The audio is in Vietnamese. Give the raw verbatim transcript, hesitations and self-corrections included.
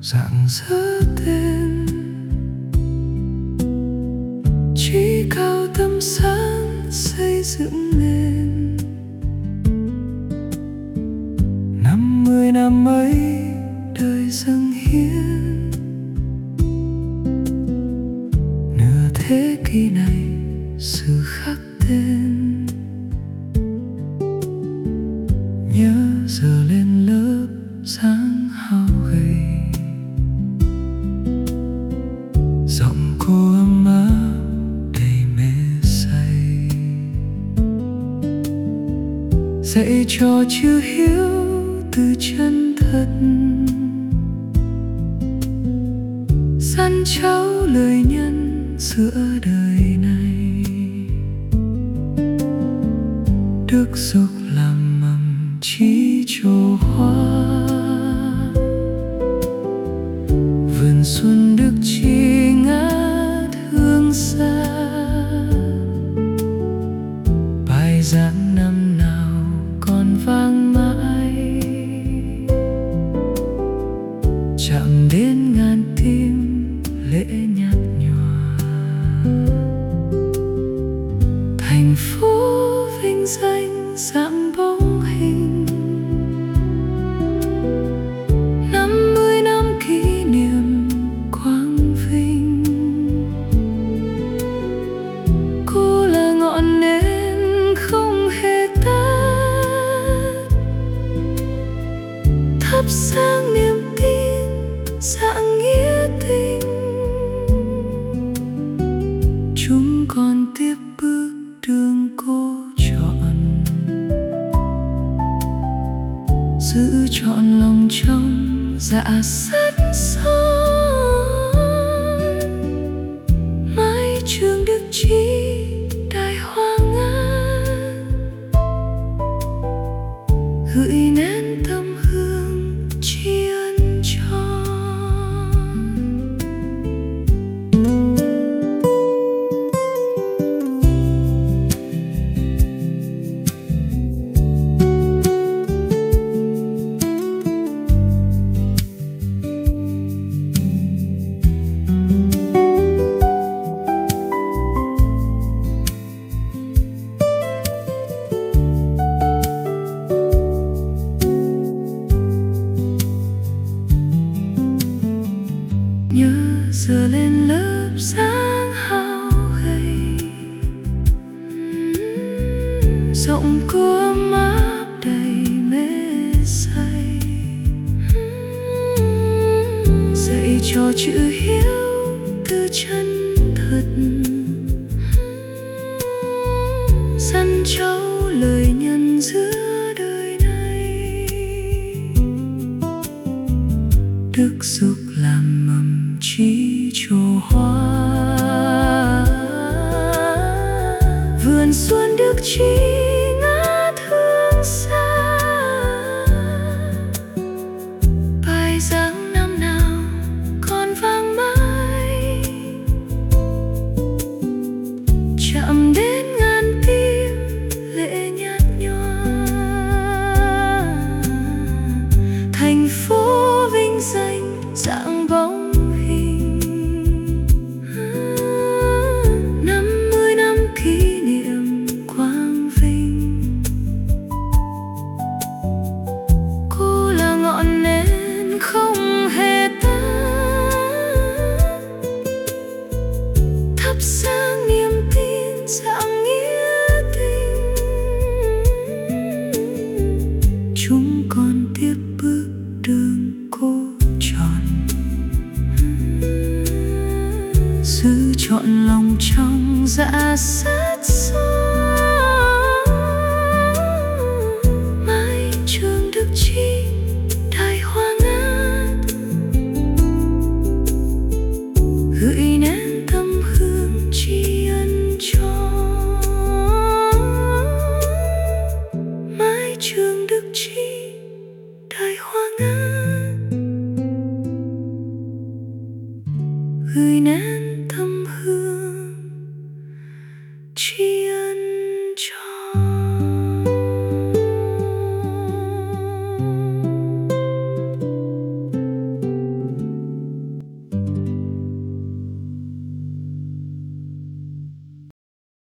rạng rỡ tên trí cao tâm sáng xây dựng nên. Năm mươi năm ấy đời dâng hiến, nửa thế kỷ này sự khắc tên. Nhớ giờ lên lớp dáng hao gầy, giọng cô ấm áp đầy mê say, dạy cho chữ hiếu từ chân thật, dặn cháu lời nhân giữa đời này. Đức dục làm mầm trí trổ hoa, vườn xuân đức chi ngát hương xa. Bài giảng năm nào còn vang mãi, chạm đến ngàn tim lễ nhạt nhòa. Thành phố vinh danh dạng bóng hình, năm mươi năm kỷ niệm quang vinh. Cô là ngọn nến không hề tắt, thắp sáng niềm tin dạng nghĩa tình. Chúng còn tiếp bước đường cô chọn, giữ trọn lòng trong dạ sắt son. Mái trường đức trí đài hoa ngát, gửi nén tâm hương tri ân cho. Nhớ giờ lên lớp dáng hao gầy, giọng cô ấm áp đầy mê say, dạy cho chữ hiếu từ chân thật, dặn cháu lời nhân giữa đời này. Đức dục làm mầm trí trổ hoa, vườn xuân đức chi ngát hương xa. Bài giảng năm nào còn vang mãi, chạm đến ngàn tim lệ nhạt nhòa. Thành phố vinh danh dạng bóng hình, năm mươi năm kỷ niệm quang vinh. Cô là ngọn nến không hề tắt, thắp sáng niềm tin dạng nghĩa tình. Chúng còn tiếp bước đường cô chọn, giữ trọn lòng trong dạ sắt son. Mái trường đức chi đài hoa ngát, gửi nén tâm hương tri ân cho. Mái trường đức chi đài hoa ngát, gửi nén